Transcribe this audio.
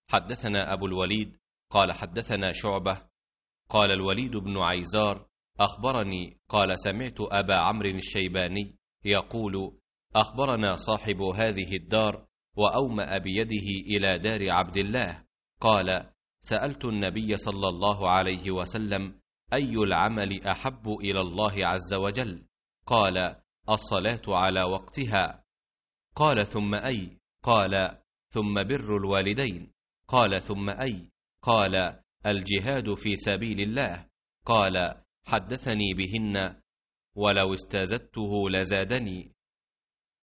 حدثنا أبو الوليد قال حدثنا شعبة قال الوليد بن عيزار أخبرني قال سمعت أبا عمرو الشيباني يقول أخبرنا صاحب هذه الدار وأومأ بيده إلى دار عبد الله قال سألت النبي صلى الله عليه وسلم أي العمل أحب إلى الله عز وجل؟ قال الصلاة على وقتها. قال ثم أي؟ قال ثم بر الوالدين. قال ثم أي؟ قال الجهاد في سبيل الله. قال حدثني بهن ولو استزدته لزادني.